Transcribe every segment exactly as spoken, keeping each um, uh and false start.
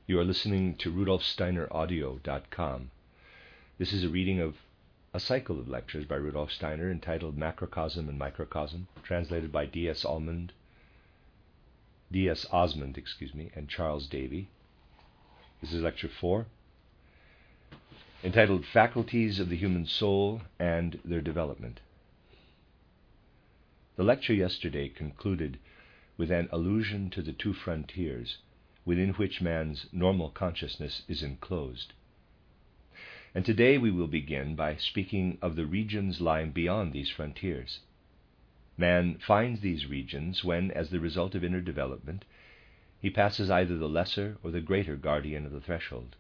You are listening to Rudolf Steiner Audio dot com. This is a reading of a cycle of lectures by Rudolf Steiner entitled Macrocosm and Microcosm, translated by D S Almond, D S Osmond, excuse me, and Charles Davy. This is lecture four, entitled Faculties of the Human Soul and Their Development. The lecture yesterday concluded with an allusion to the two frontiers within which man's normal consciousness is enclosed. And today we will begin by speaking of the regions lying beyond these frontiers. Man finds these regions when, as the result of inner development, he passes either the lesser or the greater guardian of the threshold.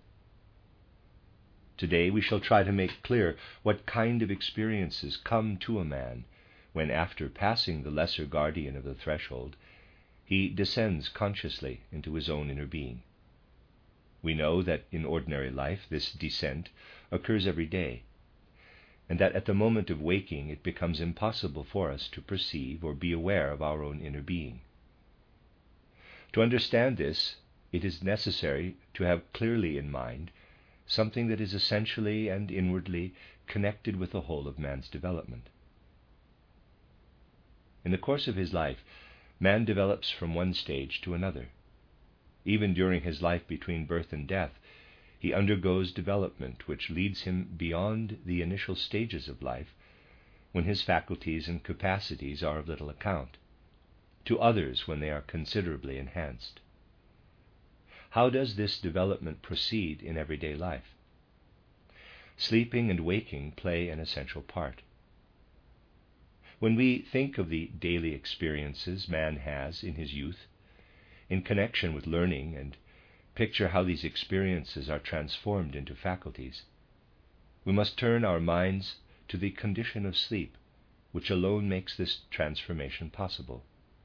Today we shall try to make clear what kind of experiences come to a man when, after passing the lesser guardian of the threshold, he descends consciously into his own inner being. We know that in ordinary life this descent occurs every day, and that at the moment of waking it becomes impossible for us to perceive or be aware of our own inner being. To understand this, it is necessary to have clearly in mind something that is essentially and inwardly connected with the whole of man's development. In the course of his life, man develops from one stage to another. Even during his life between birth and death, he undergoes development which leads him beyond the initial stages of life, when his faculties and capacities are of little account, to others when they are considerably enhanced. How does this development proceed in everyday life? Sleeping and waking play an essential part. When we think of the daily experiences man has in his youth, in connection with learning, and picture how these experiences are transformed into faculties, we must turn our minds to the condition of sleep, which alone makes this transformation possible.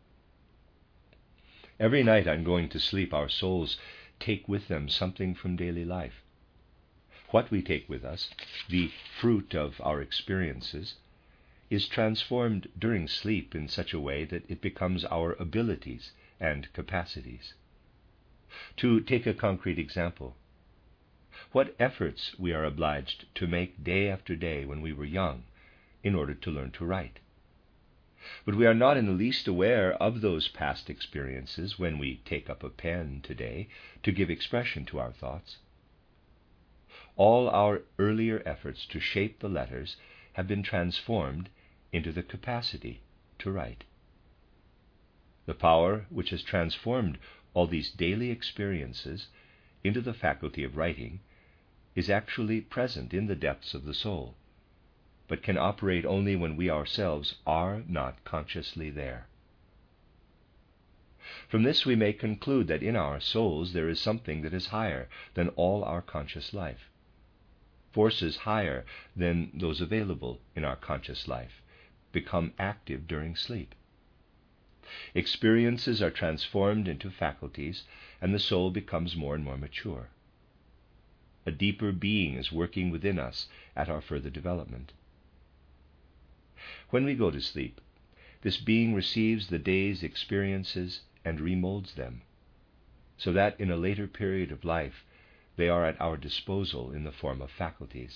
Every night on going to sleep, our souls take with them something from daily life. What we take with us, the fruit of our experiences, is transformed during sleep in such a way that it becomes our abilities and capacities. To take a concrete example, what efforts we are obliged to make day after day when we were young in order to learn to write. But we are not in the least aware of those past experiences when we take up a pen today to give expression to our thoughts. All our earlier efforts to shape the letters have been transformed into the capacity to write. The power which has transformed all these daily experiences into the faculty of writing is actually present in the depths of the soul, but can operate only when we ourselves are not consciously there. From this we may conclude that in our souls there is something that is higher than all our conscious life, forces higher than those available in our conscious life become active during sleep. Experiences are transformed into faculties, and the soul becomes more and more mature. A deeper being is working within us at our further development. When we go to sleep, this being receives the day's experiences and remolds them, so that in a later period of life they are at our disposal in the form of faculties.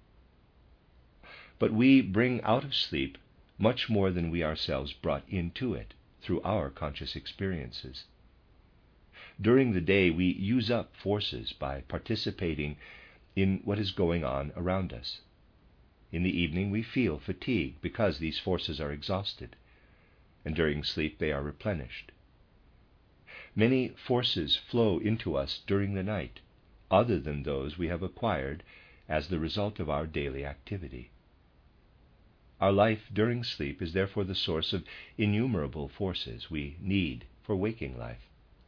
But we bring out of sleep much more than we ourselves brought into it through our conscious experiences. During the day we use up forces by participating in what is going on around us. In the evening we feel fatigue because these forces are exhausted, and during sleep they are replenished. Many forces flow into us during the night, other than those we have acquired as the result of our daily activity. Our life during sleep is therefore the source of innumerable forces we need for waking life.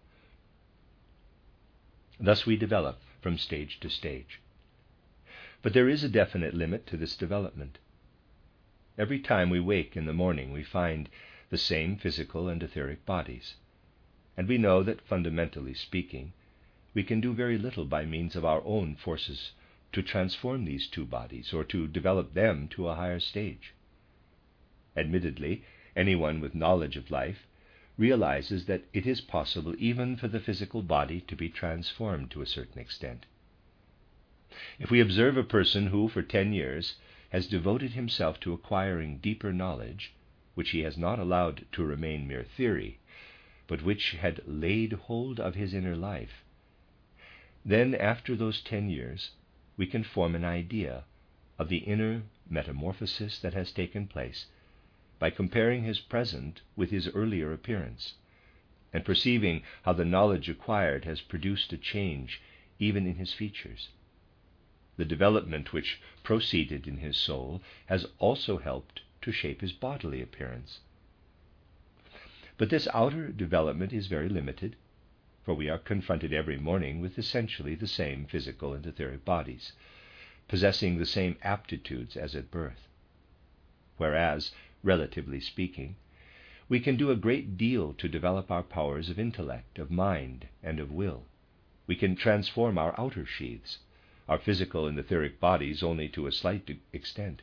Thus we develop from stage to stage. But there is a definite limit to this development. Every time we wake in the morning, we find the same physical and etheric bodies, and we know that, fundamentally speaking, we can do very little by means of our own forces to transform these two bodies or to develop them to a higher stage. Admittedly, anyone with knowledge of life realizes that it is possible even for the physical body to be transformed to a certain extent. If we observe a person who, for ten years, has devoted himself to acquiring deeper knowledge, which he has not allowed to remain mere theory, but which had laid hold of his inner life, then after those ten years we can form an idea of the inner metamorphosis that has taken place by comparing his present with his earlier appearance, and perceiving how the knowledge acquired has produced a change even in his features. The development which proceeded in his soul has also helped to shape his bodily appearance. But this outer development is very limited, for we are confronted every morning with essentially the same physical and etheric bodies, possessing the same aptitudes as at birth. Whereas, relatively speaking, we can do a great deal to develop our powers of intellect, of mind, and of will. We can transform our outer sheaths, our physical and etheric bodies only to a slight extent.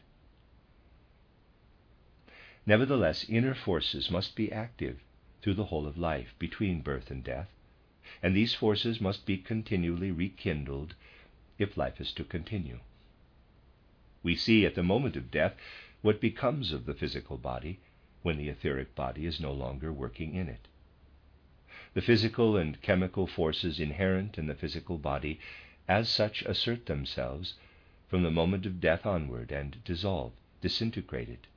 Nevertheless, inner forces must be active through the whole of life between birth and death, and these forces must be continually rekindled if life is to continue. We see at the moment of death what becomes of the physical body when the etheric body is no longer working in it. The physical and chemical forces inherent in the physical body as such assert themselves from the moment of death onward and dissolve, disintegrate it.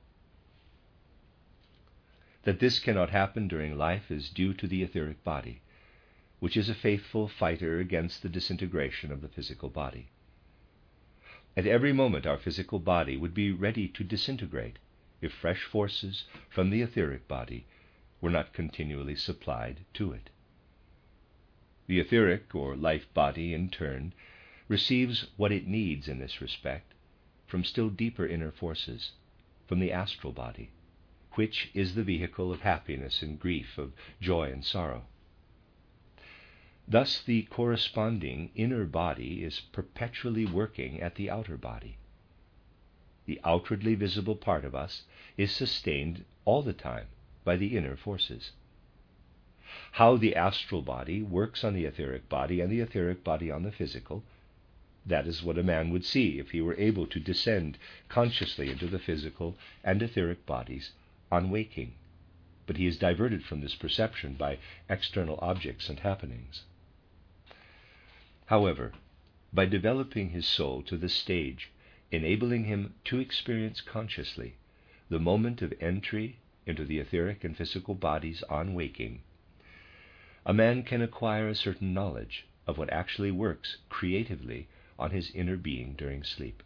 That this cannot happen during life is due to the etheric body, which is a faithful fighter against the disintegration of the physical body. At every moment our physical body would be ready to disintegrate if fresh forces from the etheric body were not continually supplied to it. The etheric or life body, in turn, receives what it needs in this respect from still deeper inner forces, from the astral body, which is the vehicle of happiness and grief, of joy and sorrow. Thus the corresponding inner body is perpetually working at the outer body. The outwardly visible part of us is sustained all the time by the inner forces. How the astral body works on the etheric body and the etheric body on the physical, that is what a man would see if he were able to descend consciously into the physical and etheric bodies on waking. But he is diverted from this perception by external objects and happenings. However, by developing his soul to the stage enabling him to experience consciously the moment of entry into the etheric and physical bodies on waking, a man can acquire a certain knowledge of what actually works creatively on his inner being during sleep.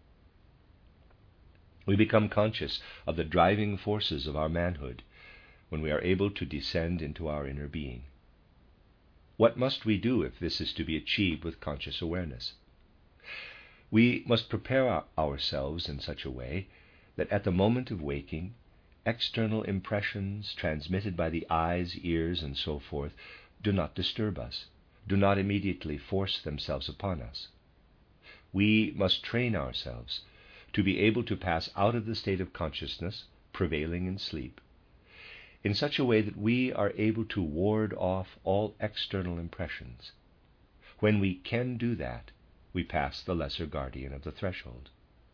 We become conscious of the driving forces of our manhood when we are able to descend into our inner being. What must we do if this is to be achieved with conscious awareness? We must prepare our ourselves in such a way that at the moment of waking, external impressions transmitted by the eyes, ears, and so forth do not disturb us, do not immediately force themselves upon us. We must train ourselves to be able to pass out of the state of consciousness prevailing in sleep in such a way that we are able to ward off all external impressions. When we can do that, we pass the lesser guardian of the threshold.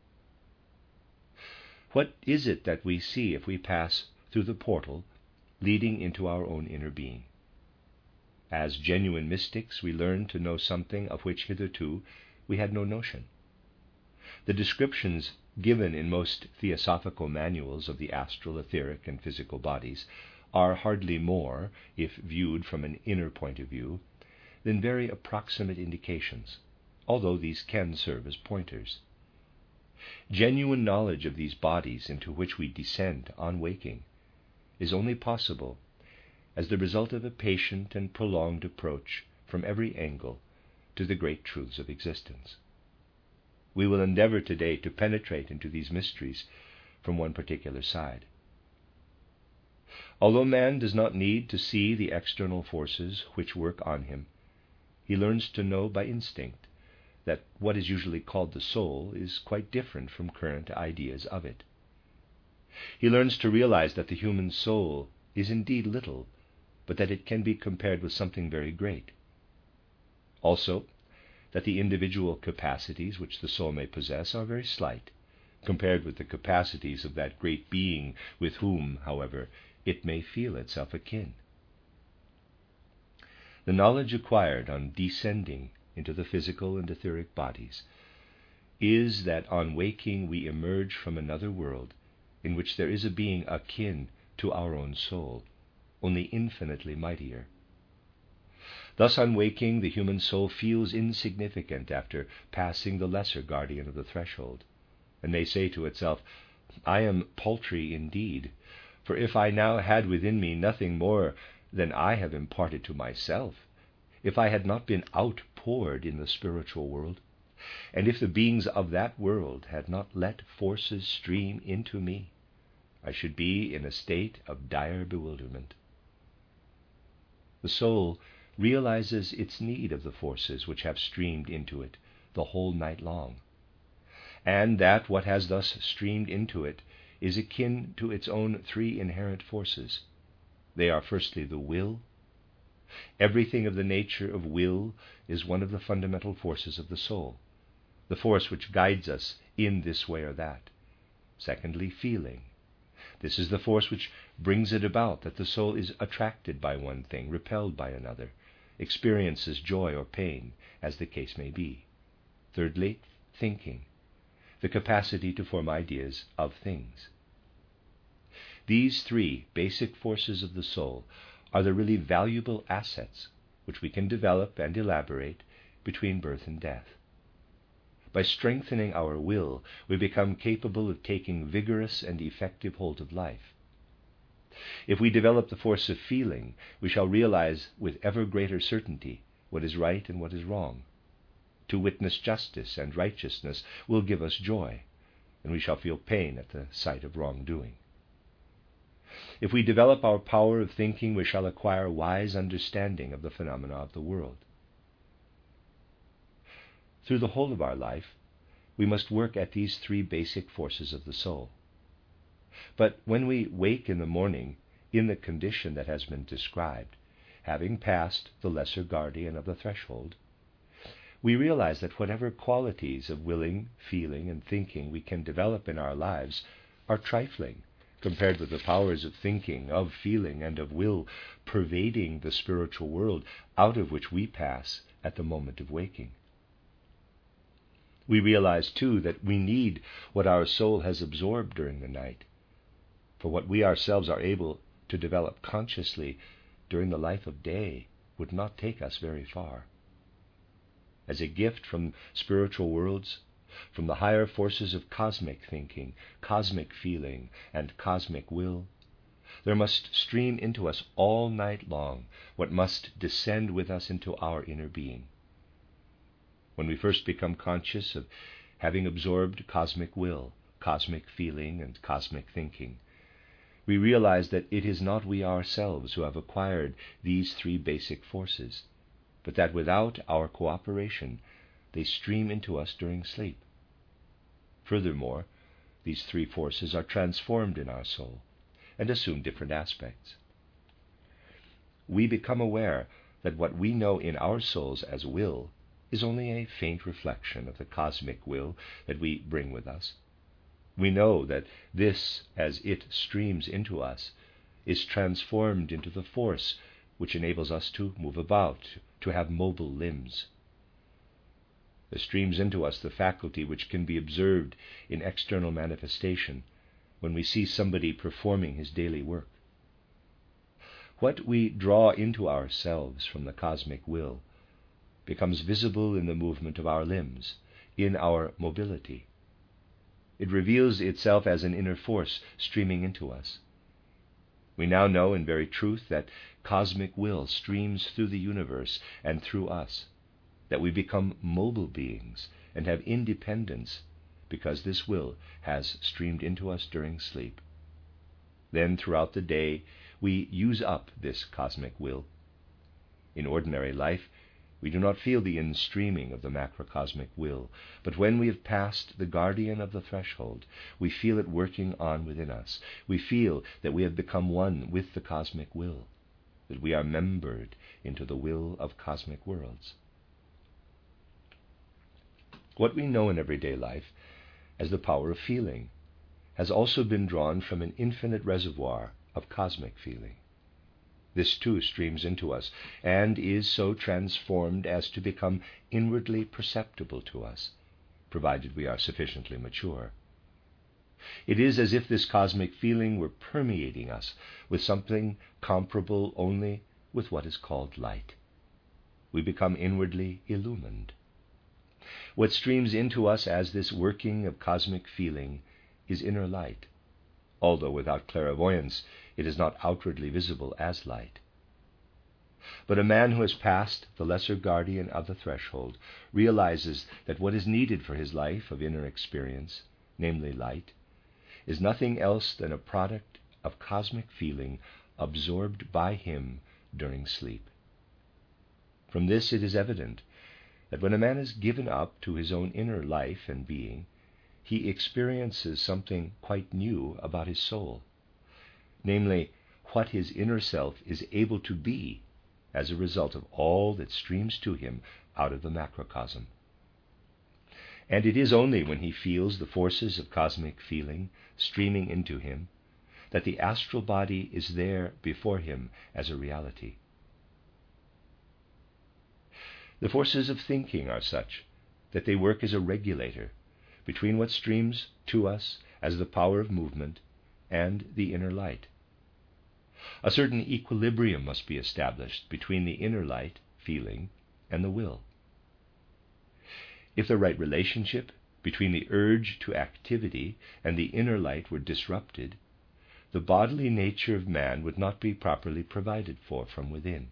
What is it that we see if we pass through the portal leading into our own inner being? As genuine mystics, we learn to know something of which hitherto we had no notion. The descriptions given in most theosophical manuals of the astral, etheric, and physical bodies are hardly more, if viewed from an inner point of view, than very approximate indications, although these can serve as pointers. Genuine knowledge of these bodies into which we descend on waking is only possible as the result of a patient and prolonged approach from every angle to the great truths of existence. We will endeavor today to penetrate into these mysteries from one particular side. Although man does not need to see the external forces which work on him, he learns to know by instinct that what is usually called the soul is quite different from current ideas of it. He learns to realize that the human soul is indeed little, but that it can be compared with something very great. Also, that the individual capacities which the soul may possess are very slight, compared with the capacities of that great being with whom, however, it may feel itself akin. The knowledge acquired on descending into the physical and etheric bodies is that on waking we emerge from another world in which there is a being akin to our own soul, only infinitely mightier. Thus on waking, the human soul feels insignificant after passing the lesser guardian of the threshold, and may say to itself, "I am paltry indeed, for if I now had within me nothing more than I have imparted to myself, if I had not been outpoured in the spiritual world, and if the beings of that world had not let forces stream into me, I should be in a state of dire bewilderment." The soul realizes its need of the forces which have streamed into it the whole night long, and that what has thus streamed into it is akin to its own three inherent forces. They are firstly the will. Everything of the nature of will is one of the fundamental forces of the soul, the force which guides us in this way or that. Secondly, feeling. This is the force which brings it about that the soul is attracted by one thing, repelled by another, experiences joy or pain, as the case may be. Thirdly, thinking, the capacity to form ideas of things. These three basic forces of the soul are the really valuable assets which we can develop and elaborate between birth and death. By strengthening our will, we become capable of taking vigorous and effective hold of life. If we develop the force of feeling, we shall realize with ever greater certainty what is right and what is wrong. To witness justice and righteousness will give us joy, and we shall feel pain at the sight of wrongdoing. If we develop our power of thinking, we shall acquire wise understanding of the phenomena of the world. Through the whole of our life, we must work at these three basic forces of the soul. But when we wake in the morning in the condition that has been described, having passed the lesser guardian of the threshold, we realize that whatever qualities of willing, feeling, and thinking we can develop in our lives are trifling compared with the powers of thinking, of feeling, and of will pervading the spiritual world out of which we pass at the moment of waking. We realize, too, that we need what our soul has absorbed during the night, for what we ourselves are able to develop consciously during the life of day would not take us very far. As a gift from spiritual worlds, from the higher forces of cosmic thinking, cosmic feeling, and cosmic will, there must stream into us all night long what must descend with us into our inner being. When we first become conscious of having absorbed cosmic will, cosmic feeling, and cosmic thinking, we realize that it is not we ourselves who have acquired these three basic forces, but that without our cooperation they stream into us during sleep. Furthermore, these three forces are transformed in our soul and assume different aspects. We become aware that what we know in our souls as will is only a faint reflection of the cosmic will that we bring with us. We know that this, as it streams into us, is transformed into the force which enables us to move about, to have mobile limbs. There streams into us the faculty which can be observed in external manifestation when we see somebody performing his daily work. What we draw into ourselves from the cosmic will becomes visible in the movement of our limbs, in our mobility. It reveals itself as an inner force streaming into us. We now know in very truth that cosmic will streams through the universe and through us, that we become mobile beings and have independence because this will has streamed into us during sleep. Then throughout the day we use up this cosmic will. In ordinary life, we do not feel the instreaming of the macrocosmic will, but when we have passed the guardian of the threshold, we feel it working on within us. We feel that we have become one with the cosmic will. that we are membered into the will of cosmic worlds. What we know in everyday life as the power of feeling has also been drawn from an infinite reservoir of cosmic feeling. This too streams into us and is so transformed as to become inwardly perceptible to us, provided we are sufficiently mature. It is as if this cosmic feeling were permeating us with something comparable only with what is called light. We become inwardly illumined. What streams into us as this working of cosmic feeling is inner light, although without clairvoyance it is not outwardly visible as light. But a man who has passed the lesser guardian of the threshold realizes that what is needed for his life of inner experience, namely light, is nothing else than a product of cosmic feeling absorbed by him during sleep. From this it is evident that when a man is given up to his own inner life and being, he experiences something quite new about his soul, namely, what his inner self is able to be as a result of all that streams to him out of the macrocosm. And it is only when he feels the forces of cosmic feeling streaming into him that the astral body is there before him as a reality. The forces of thinking are such that they work as a regulator between what streams to us as the power of movement and the inner light. A certain equilibrium must be established between the inner light, feeling, and the will. If the right relationship between the urge to activity and the inner light were disrupted, the bodily nature of man would not be properly provided for from within.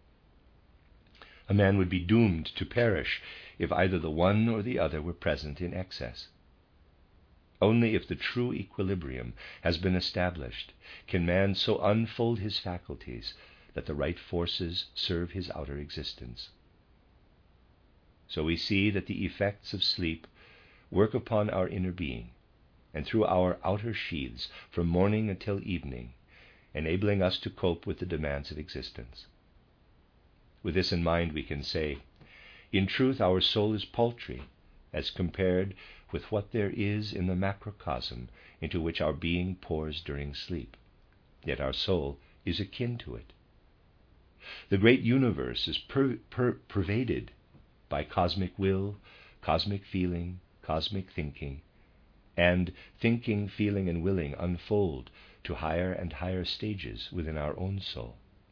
A man would be doomed to perish if either the one or the other were present in excess. Only if the true equilibrium has been established can man so unfold his faculties that the right forces serve his outer existence. So we see that the effects of sleep work upon our inner being and through our outer sheaths from morning until evening, enabling us to cope with the demands of existence. With this in mind, we can say, in truth, our soul is paltry as compared with what there is in the macrocosm into which our being pours during sleep. Yet our soul is akin to it. The great universe is per- per- pervaded by cosmic will, cosmic feeling, cosmic thinking, and thinking, feeling, and willing unfold to higher and higher stages within our own soul.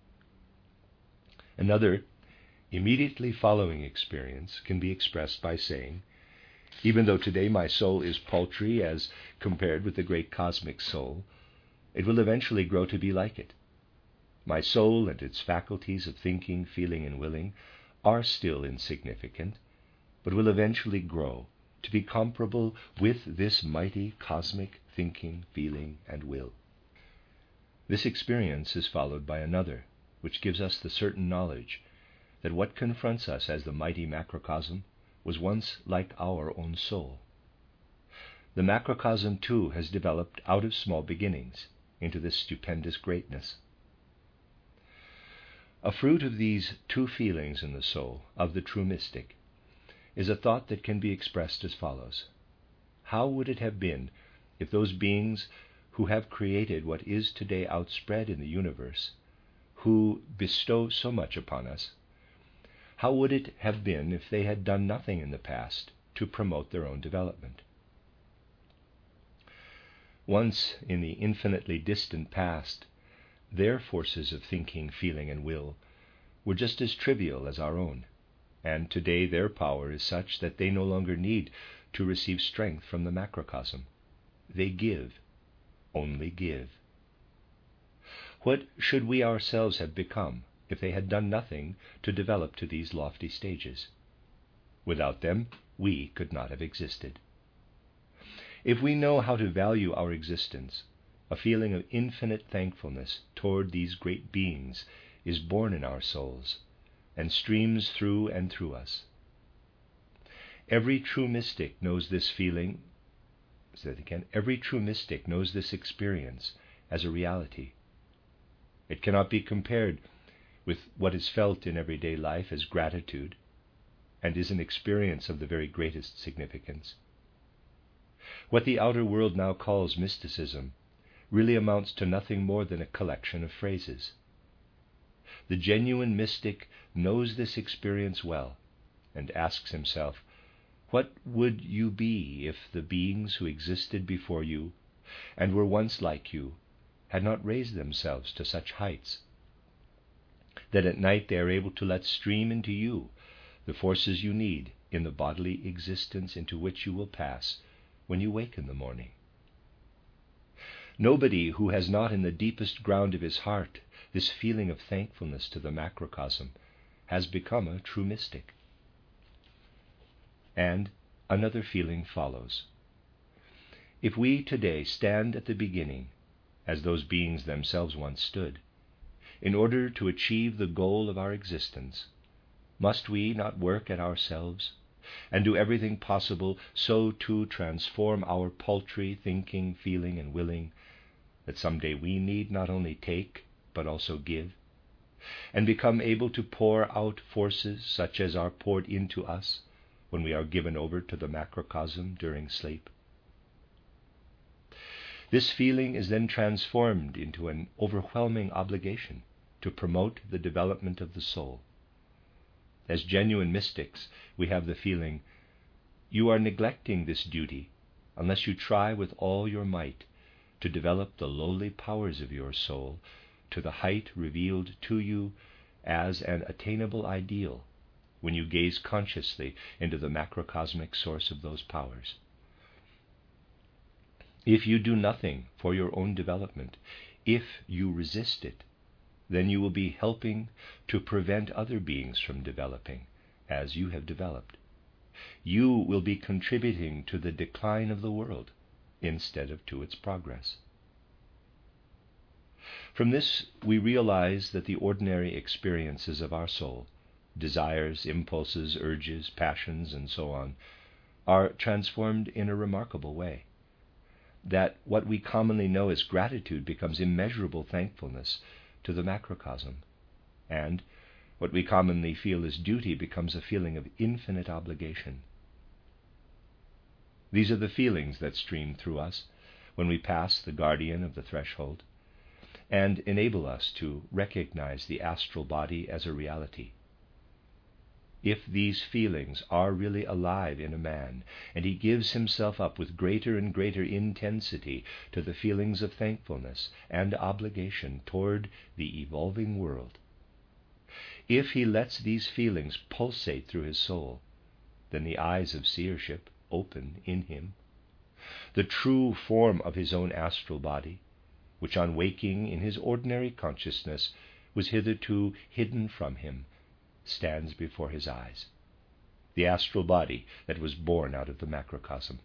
Another immediately following experience can be expressed by saying, even though today my soul is paltry as compared with the great cosmic soul, it will eventually grow to be like it. My soul and its faculties of thinking, feeling, and willing are still insignificant, but will eventually grow to be comparable with this mighty cosmic thinking, feeling, and will. This experience is followed by another, which gives us the certain knowledge that what confronts us as the mighty macrocosm was once like our own soul. The macrocosm, too, has developed out of small beginnings into this stupendous greatness. A fruit of these two feelings in the soul of the true mystic is a thought that can be expressed as follows. How would it have been if those beings who have created what is today outspread in the universe, who bestow so much upon us, how would it have been if they had done nothing in the past to promote their own development? Once, in the infinitely distant past, their forces of thinking, feeling, and will were just as trivial as our own, and today their power is such that they no longer need to receive strength from the macrocosm. They give, only give. What should we ourselves have become if they had done nothing to develop to these lofty stages? Without them, we could not have existed. If we know how to value our existence, a feeling of infinite thankfulness toward these great beings is born in our souls and streams through and through us. Every true mystic knows this feeling, say that again, every true mystic knows this experience as a reality. It cannot be compared with what is felt in everyday life as gratitude, and is an experience of the very greatest significance. What the outer world now calls mysticism really amounts to nothing more than a collection of phrases. The genuine mystic knows this experience well and asks himself, what would you be if the beings who existed before you and were once like you had not raised themselves to such heights that at night they are able to let stream into you the forces you need in the bodily existence into which you will pass when you wake in the morning? Nobody who has not in the deepest ground of his heart this feeling of thankfulness to the macrocosm has become a true mystic. And another feeling follows. If we today stand at the beginning, as those beings themselves once stood, in order to achieve the goal of our existence, must we not work at ourselves and do everything possible so to transform our paltry thinking, feeling, and willing that someday we need not only take but also give, and become able to pour out forces such as are poured into us when we are given over to the macrocosm during sleep? This feeling is then transformed into an overwhelming obligation to promote the development of the soul. As genuine mystics, we have the feeling, you are neglecting this duty unless you try with all your might to develop the lowly powers of your soul to the height revealed to you as an attainable ideal when you gaze consciously into the macrocosmic source of those powers. If you do nothing for your own development, if you resist it, then you will be helping to prevent other beings from developing as you have developed. You will be contributing to the decline of the world instead of to its progress. From this, we realize that the ordinary experiences of our soul, desires, impulses, urges, passions, and so on, are transformed in a remarkable way. That what we commonly know as gratitude becomes immeasurable thankfulness to the macrocosm, and what we commonly feel as duty becomes a feeling of infinite obligation. These are the feelings that stream through us when we pass the guardian of the threshold, and enable us to recognize the astral body as a reality. If these feelings are really alive in a man, and he gives himself up with greater and greater intensity to the feelings of thankfulness and obligation toward the evolving world, if he lets these feelings pulsate through his soul, then the eyes of seership open in him. The true form of his own astral body, which on waking in his ordinary consciousness was hitherto hidden from him, stands before his eyes, the astral body that was born out of the macrocosm.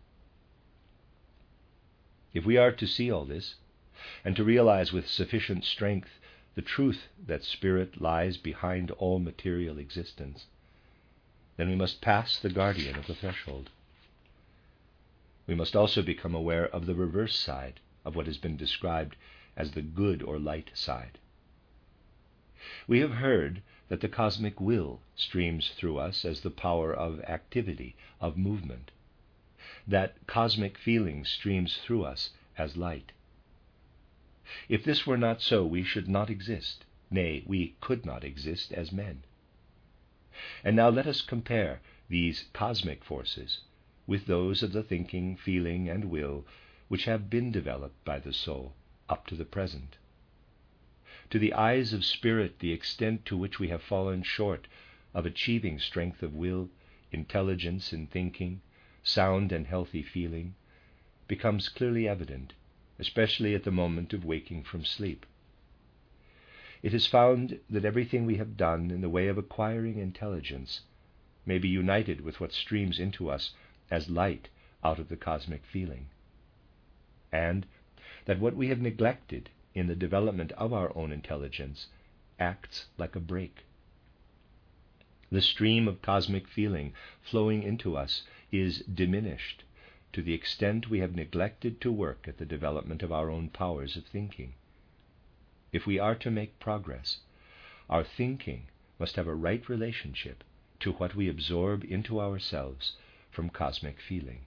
If we are to see all this, and to realize with sufficient strength the truth that spirit lies behind all material existence, then we must pass the guardian of the threshold. We must also become aware of the reverse side of what has been described as the good or light side. We have heard that the cosmic will streams through us as the power of activity, of movement, that cosmic feeling streams through us as light. If this were not so, we should not exist, nay, we could not exist as men. And now let us compare these cosmic forces with those of the thinking, feeling, and will which have been developed by the soul up to the present. To the eyes of spirit, the extent to which we have fallen short of achieving strength of will, intelligence in thinking, sound and healthy feeling, becomes clearly evident, especially at the moment of waking from sleep. It is found that everything we have done in the way of acquiring intelligence may be united with what streams into us as light out of the cosmic feeling, and that what we have neglected in the development of our own intelligence acts like a brake. The stream of cosmic feeling flowing into us is diminished to the extent we have neglected to work at the development of our own powers of thinking. If we are to make progress, our thinking must have a right relationship to what we absorb into ourselves from cosmic feeling.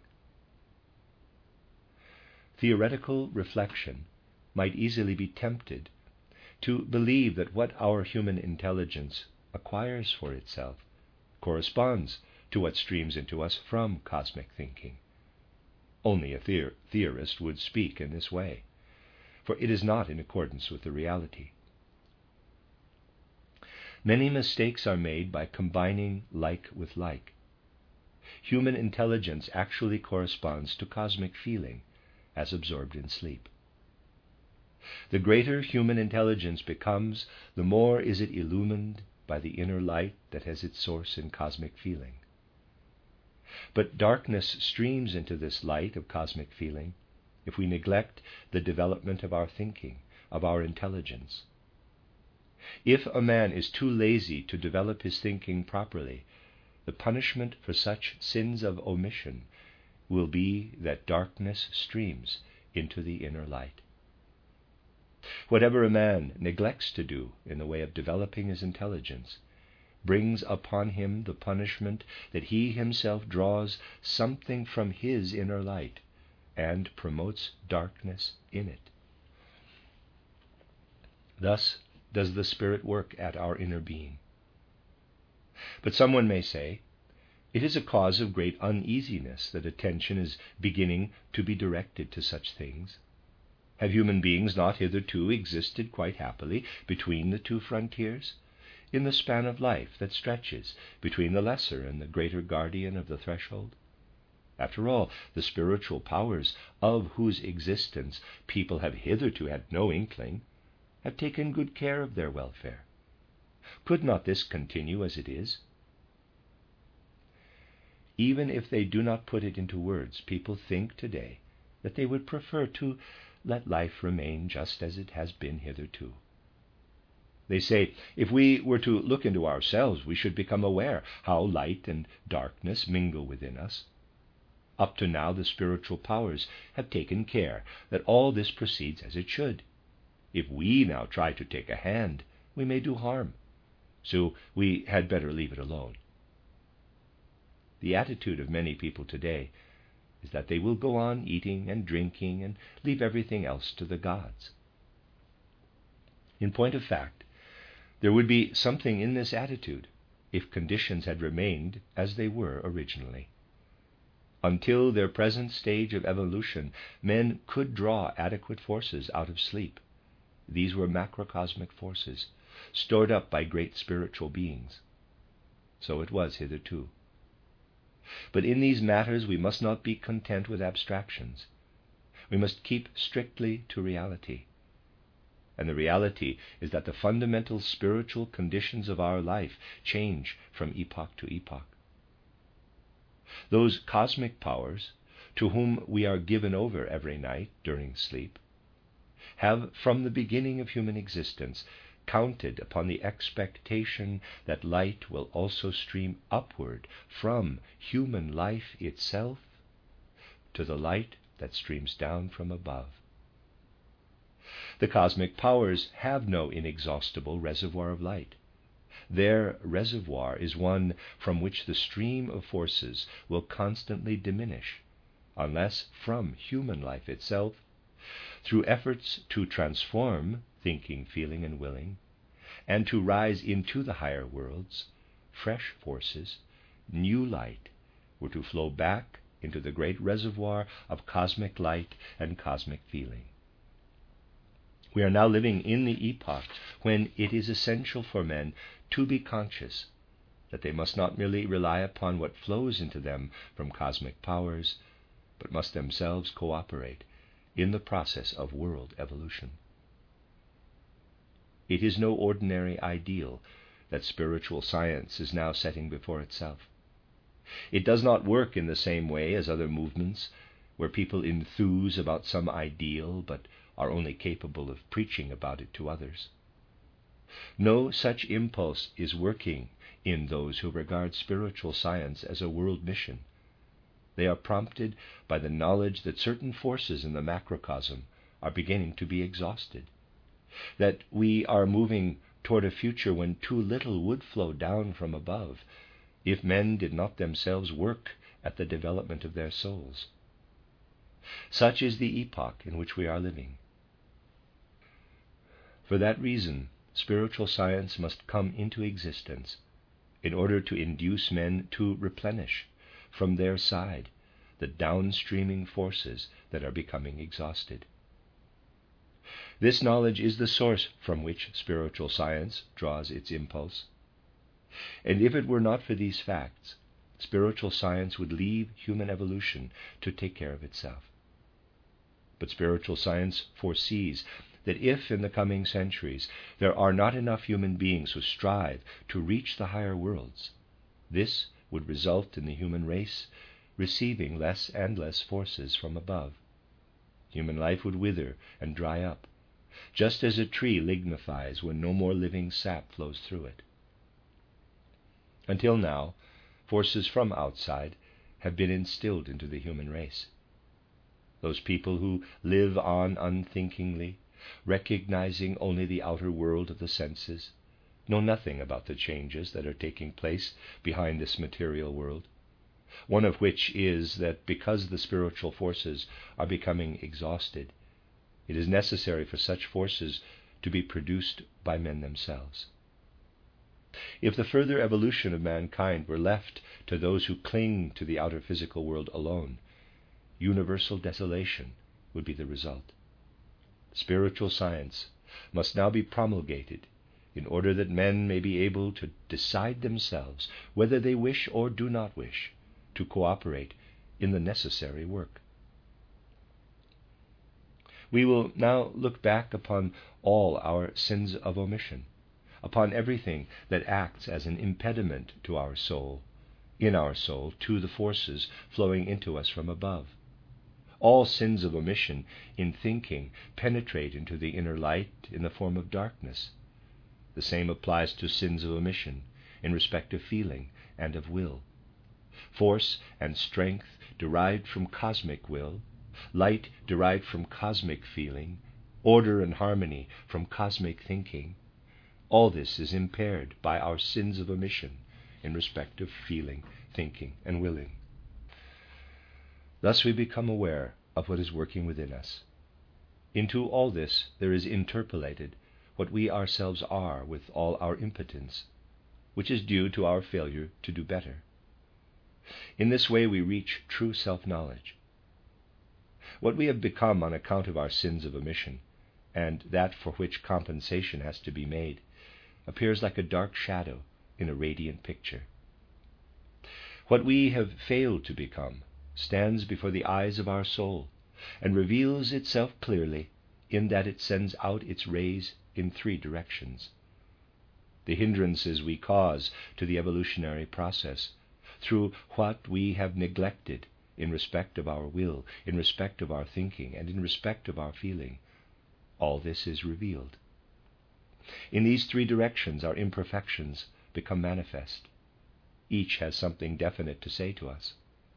Theoretical reflection might easily be tempted to believe that what our human intelligence acquires for itself corresponds to what streams into us from cosmic thinking. Only a theor- theorist would speak in this way, for it is not in accordance with the reality. Many mistakes are made by combining like with like. Human intelligence actually corresponds to cosmic feeling as absorbed in sleep. The greater human intelligence becomes, the more is it illumined by the inner light that has its source in cosmic feeling. But darkness streams into this light of cosmic feeling if we neglect the development of our thinking, of our intelligence. If a man is too lazy to develop his thinking properly, the punishment for such sins of omission will be that darkness streams into the inner light. Whatever a man neglects to do in the way of developing his intelligence brings upon him the punishment that he himself draws something from his inner light and promotes darkness in it. Thus does the Spirit work at our inner being. But someone may say, it is a cause of great uneasiness that attention is beginning to be directed to such things. Have human beings not hitherto existed quite happily between the two frontiers, in the span of life that stretches between the lesser and the greater guardian of the threshold? After all, the spiritual powers of whose existence people have hitherto had no inkling have taken good care of their welfare. Could not this continue as it is? Even if they do not put it into words, people think today that they would prefer to let life remain just as it has been hitherto. They say, if we were to look into ourselves, we should become aware how light and darkness mingle within us. Up to now, the spiritual powers have taken care that all this proceeds as it should. If we now try to take a hand, we may do harm, so we had better leave it alone. The attitude of many people today is that they will go on eating and drinking and leave everything else to the gods. In point of fact, there would be something in this attitude if conditions had remained as they were originally. Until their present stage of evolution, men could draw adequate forces out of sleep. These were macrocosmic forces, stored up by great spiritual beings. So it was hitherto. But in these matters we must not be content with abstractions. We must keep strictly to reality. And the reality is that the fundamental spiritual conditions of our life change from epoch to epoch. Those cosmic powers, to whom we are given over every night during sleep, have from the beginning of human existence counted upon the expectation that light will also stream upward from human life itself to the light that streams down from above. The cosmic powers have no inexhaustible reservoir of light. Their reservoir is one from which the stream of forces will constantly diminish, unless from human life itself, through efforts to transform thinking, feeling, and willing, and to rise into the higher worlds, fresh forces, new light, were to flow back into the great reservoir of cosmic light and cosmic feeling. We are now living in the epoch when it is essential for men to be conscious that they must not merely rely upon what flows into them from cosmic powers, but must themselves cooperate in the process of world evolution. It is no ordinary ideal that spiritual science is now setting before itself. It does not work in the same way as other movements, where people enthuse about some ideal but are only capable of preaching about it to others. No such impulse is working in those who regard spiritual science as a world mission. They are prompted by the knowledge that certain forces in the macrocosm are beginning to be exhausted, that we are moving toward a future when too little would flow down from above if men did not themselves work at the development of their souls. Such is the epoch in which we are living. For that reason, spiritual science must come into existence in order to induce men to replenish from their side the downstreaming forces that are becoming exhausted. This knowledge is the source from which spiritual science draws its impulse. And if it were not for these facts, spiritual science would leave human evolution to take care of itself. But spiritual science foresees that if in the coming centuries there are not enough human beings who strive to reach the higher worlds, this would result in the human race receiving less and less forces from above. Human life would wither and dry up, just as a tree lignifies when no more living sap flows through it. Until now, forces from outside have been instilled into the human race. Those people who live on unthinkingly, recognizing only the outer world of the senses, know nothing about the changes that are taking place behind this material world, one of which is that because the spiritual forces are becoming exhausted, it is necessary for such forces to be produced by men themselves. If the further evolution of mankind were left to those who cling to the outer physical world alone, universal desolation would be the result. Spiritual science must now be promulgated in order that men may be able to decide themselves whether they wish or do not wish to cooperate in the necessary work. We will now look back upon all our sins of omission, upon everything that acts as an impediment to our soul, in our soul, to the forces flowing into us from above. All sins of omission in thinking penetrate into the inner light in the form of darkness. The same applies to sins of omission in respect of feeling and of will. Force and strength derived from cosmic will, light derived from cosmic feeling, order and harmony from cosmic thinking, all this is impaired by our sins of omission in respect of feeling, thinking, and willing. Thus we become aware of what is working within us. Into all this there is interpolated what we ourselves are with all our impotence, which is due to our failure to do better. In this way we reach true self-knowledge. What we have become on account of our sins of omission, and that for which compensation has to be made, appears like a dark shadow in a radiant picture. What we have failed to become stands before the eyes of our soul and reveals itself clearly in that it sends out its rays in three directions. The hindrances we cause to the evolutionary process through what we have neglected in respect of our will, in respect of our thinking, and in respect of our feeling, all this is revealed. In these three directions our imperfections become manifest. Each has something definite to say to us.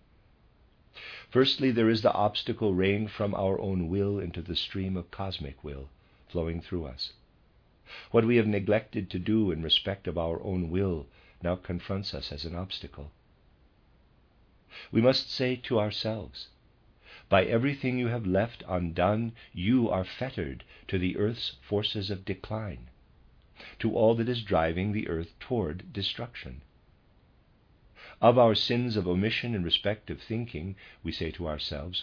Firstly, there is the obstacle rained from our own will into the stream of cosmic will flowing through us. What we have neglected to do in respect of our own will now confronts us as an obstacle. We must say to ourselves, by everything you have left undone, you are fettered to the earth's forces of decline, to all that is driving the earth toward destruction. Of our sins of omission in respect of thinking, we say to ourselves,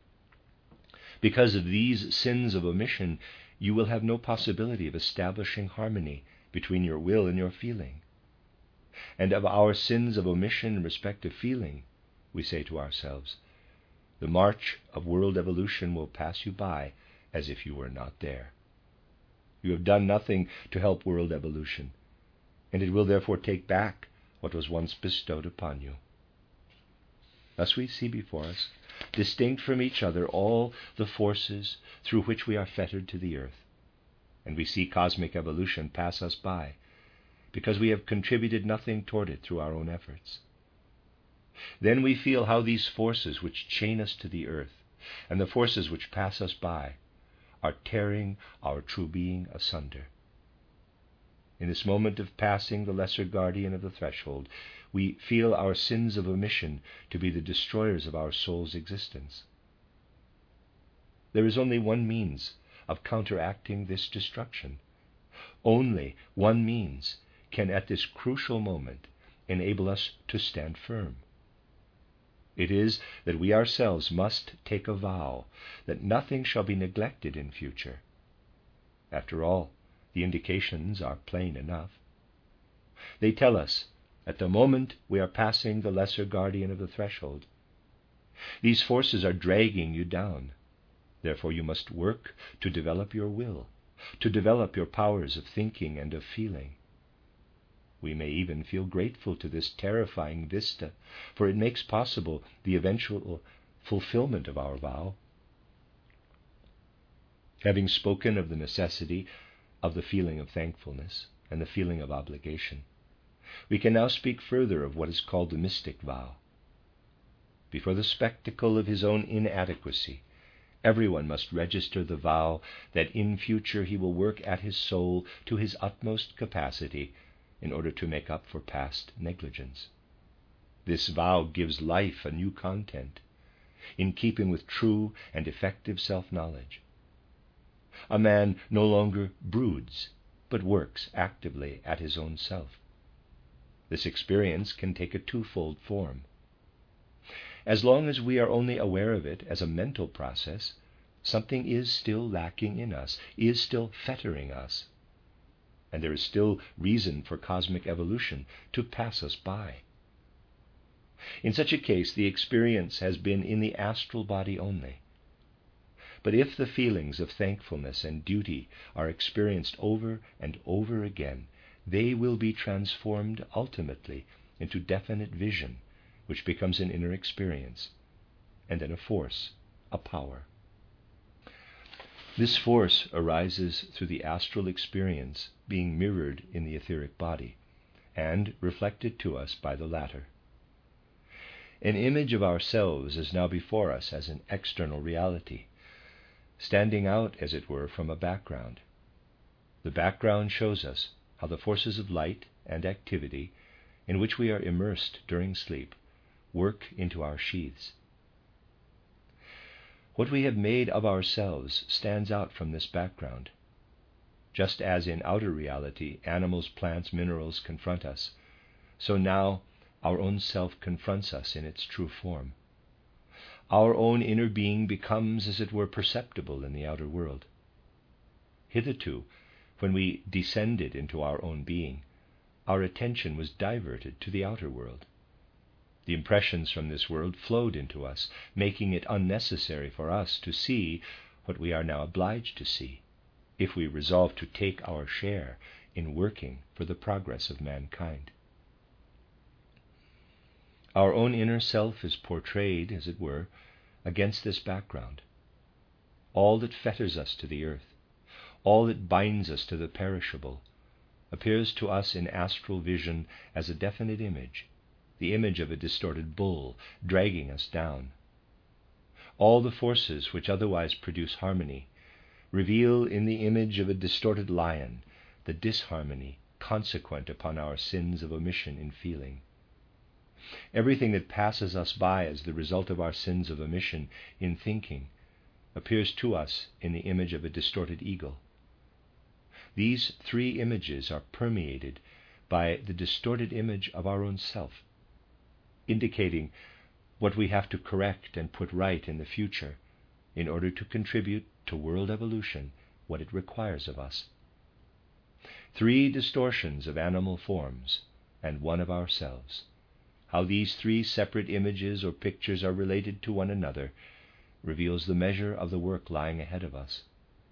because of these sins of omission, you will have no possibility of establishing harmony between your will and your feeling. And of our sins of omission in respect of feeling, we say to ourselves, the march of world evolution will pass you by as if you were not there. You have done nothing to help world evolution, and it will therefore take back what was once bestowed upon you. Thus we see before us, distinct from each other, all the forces through which we are fettered to the earth, and we see cosmic evolution pass us by, because we have contributed nothing toward it through our own efforts. Then we feel how these forces which chain us to the earth, and the forces which pass us by, are tearing our true being asunder. in this moment of passing the lesser guardian of the threshold, we feel our sins of omission to be the destroyers of our soul's existence. There is only one means of counteracting this destruction. Only one means can at this crucial moment enable us to stand firm. It is that we ourselves must take a vow that nothing shall be neglected in future. After all, the indications are plain enough. They tell us, at the moment we are passing the lesser guardian of the threshold, these forces are dragging you down. Therefore you must work to develop your will, to develop your powers of thinking and of feeling. We may even feel grateful to this terrifying vista, for it makes possible the eventual fulfillment of our vow. Having spoken of the necessity of the feeling of thankfulness and the feeling of obligation, we can now speak further of what is called the mystic vow. Before the spectacle of his own inadequacy, everyone must register the vow that in future he will work at his soul to his utmost capacity in order to make up for past negligence. This vow gives life a new content, in keeping with true and effective self-knowledge. A man no longer broods, but works actively at his own self. This experience can take a twofold form. As long as we are only aware of it as a mental process, something is still lacking in us, is still fettering us. And there is still reason for cosmic evolution to pass us by. In such a case, the experience has been in the astral body only. But if the feelings of thankfulness and duty are experienced over and over again, they will be transformed ultimately into definite vision, which becomes an inner experience, and then a force, a power. This force arises through the astral experience being mirrored in the etheric body, and reflected to us by the latter. An image of ourselves is now before us as an external reality, standing out, as it were, from a background. The background shows us how the forces of light and activity, in which we are immersed during sleep, work into our sheaths. What we have made of ourselves stands out from this background. Just as in outer reality animals, plants, minerals confront us, so now our own self confronts us in its true form. Our own inner being becomes, as it were, perceptible in the outer world. Hitherto, when we descended into our own being, our attention was diverted to the outer world. The impressions from this world flowed into us, making it unnecessary for us to see what we are now obliged to see, if we resolve to take our share in working for the progress of mankind. Our own inner self is portrayed, as it were, against this background. All that fetters us to the earth, all that binds us to the perishable, appears to us in astral vision as a definite image, the image of a distorted bull dragging us down. All the forces which otherwise produce harmony reveal in the image of a distorted lion the disharmony consequent upon our sins of omission in feeling. Everything that passes us by as the result of our sins of omission in thinking appears to us in the image of a distorted eagle. These three images are permeated by the distorted image of our own self, indicating what we have to correct and put right in the future in order to contribute to world evolution what it requires of us. Three distortions of animal forms and one of ourselves. How these three separate images or pictures are related to one another reveals the measure of the work lying ahead of us.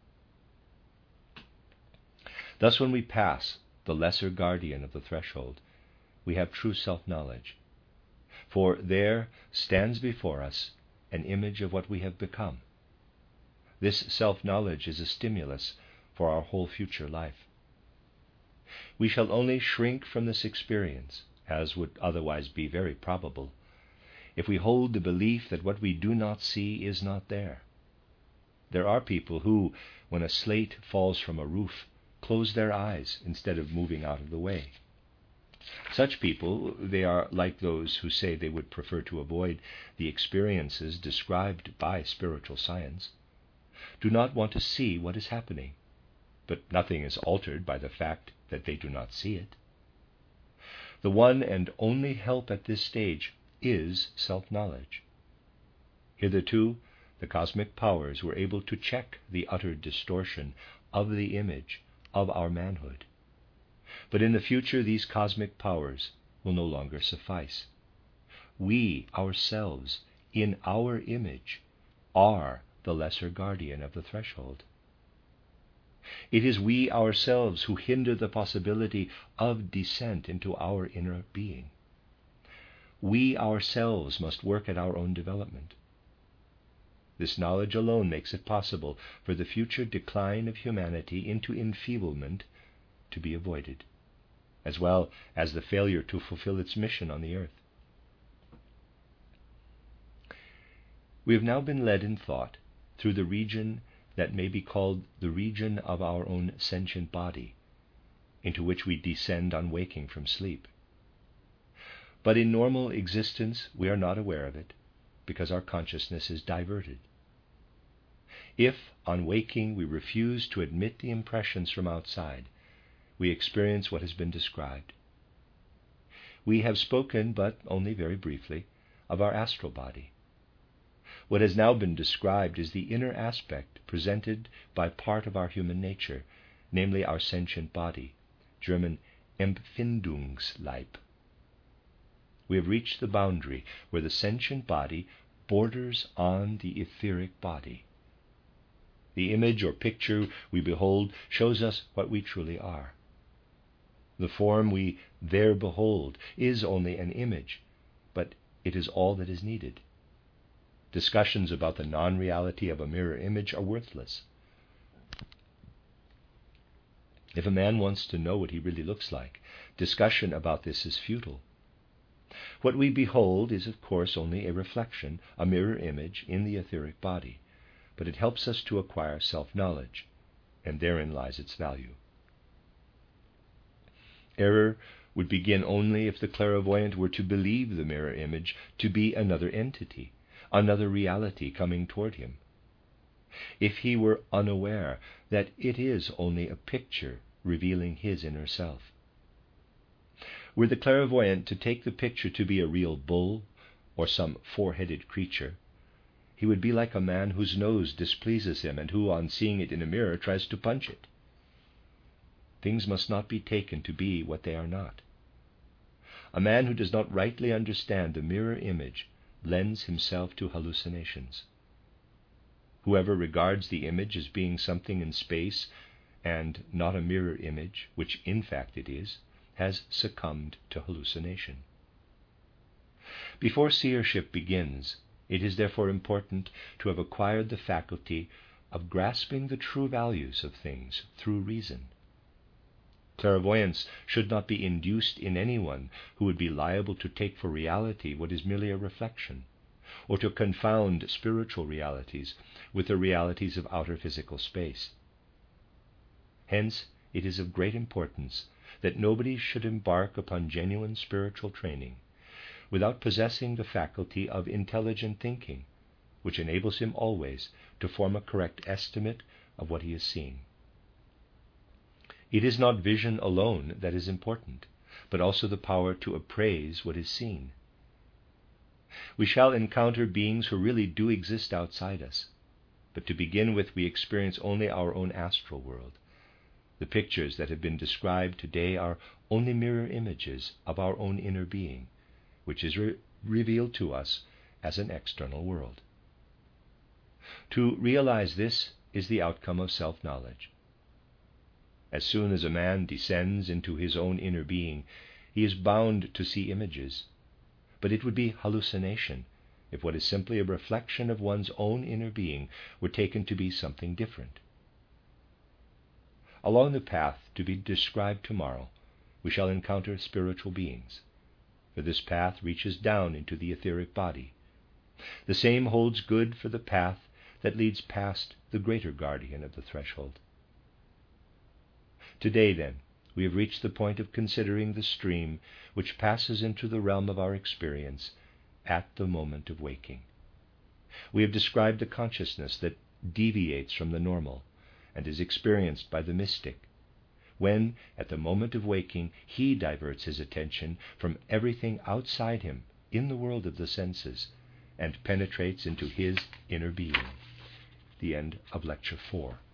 Thus, when we pass the lesser guardian of the threshold, we have true self-knowledge, for there stands before us an image of what we have become. This self-knowledge is a stimulus for our whole future life. We shall only shrink from this experience, as would otherwise be very probable, if we hold the belief that what we do not see is not there. There are people who, when a slate falls from a roof, close their eyes instead of moving out of the way. Such people, they are like those who say they would prefer to avoid the experiences described by spiritual science, do not want to see what is happening, but nothing is altered by the fact that they do not see it. The one and only help at this stage is self-knowledge. Hitherto, the cosmic powers were able to check the utter distortion of the image of our manhood. But in the future, these cosmic powers will no longer suffice. We ourselves, in our image, are the lesser guardian of the threshold. It is we ourselves who hinder the possibility of descent into our inner being. We ourselves must work at our own development. This knowledge alone makes it possible for the future decline of humanity into enfeeblement to be avoided, as well as the failure to fulfill its mission on the earth. We have now been led in thought through the region that may be called the region of our own sentient body, into which we descend on waking from sleep. But in normal existence we are not aware of it, because our consciousness is diverted. If, on waking, we refuse to admit the impressions from outside, we experience what has been described. We have spoken, but only very briefly, of our astral body. What has now been described is the inner aspect presented by part of our human nature, namely our sentient body, German Empfindungsleib. We have reached the boundary where the sentient body borders on the etheric body. The image or picture we behold shows us what we truly are. The form we there behold is only an image, but it is all that is needed. Discussions about the non-reality of a mirror image are worthless. If a man wants to know what he really looks like, discussion about this is futile. What we behold is, of course, only a reflection, a mirror image in the etheric body, but it helps us to acquire self-knowledge, and therein lies its value. Error would begin only if the clairvoyant were to believe the mirror image to be another entity, another reality coming toward him. If he were unaware that it is only a picture revealing his inner self. Were the clairvoyant to take the picture to be a real bull or some four-headed creature, he would be like a man whose nose displeases him and who, on seeing it in a mirror, tries to punch it. Things must not be taken to be what they are not. A man who does not rightly understand the mirror image lends himself to hallucinations. Whoever regards the image as being something in space and not a mirror image, which in fact it is, has succumbed to hallucination. Before seership begins, it is therefore important to have acquired the faculty of grasping the true values of things through reason. Clairvoyance should not be induced in anyone who would be liable to take for reality what is merely a reflection, or to confound spiritual realities with the realities of outer physical space. Hence, it is of great importance that nobody should embark upon genuine spiritual training without possessing the faculty of intelligent thinking, which enables him always to form a correct estimate of what he has seen. It is not vision alone that is important, but also the power to appraise what is seen. We shall encounter beings who really do exist outside us, but to begin with, we experience only our own astral world. The pictures that have been described today are only mirror images of our own inner being, which is re- revealed to us as an external world. To realize this is the outcome of self-knowledge. As soon as a man descends into his own inner being, he is bound to see images, but it would be hallucination if what is simply a reflection of one's own inner being were taken to be something different. Along the path to be described tomorrow, we shall encounter spiritual beings, for this path reaches down into the etheric body. The same holds good for the path that leads past the greater guardian of the threshold. Today, then, we have reached the point of considering the stream which passes into the realm of our experience at the moment of waking. We have described the consciousness that deviates from the normal and is experienced by the mystic, when, at the moment of waking, he diverts his attention from everything outside him in the world of the senses and penetrates into his inner being. The end of Lecture four.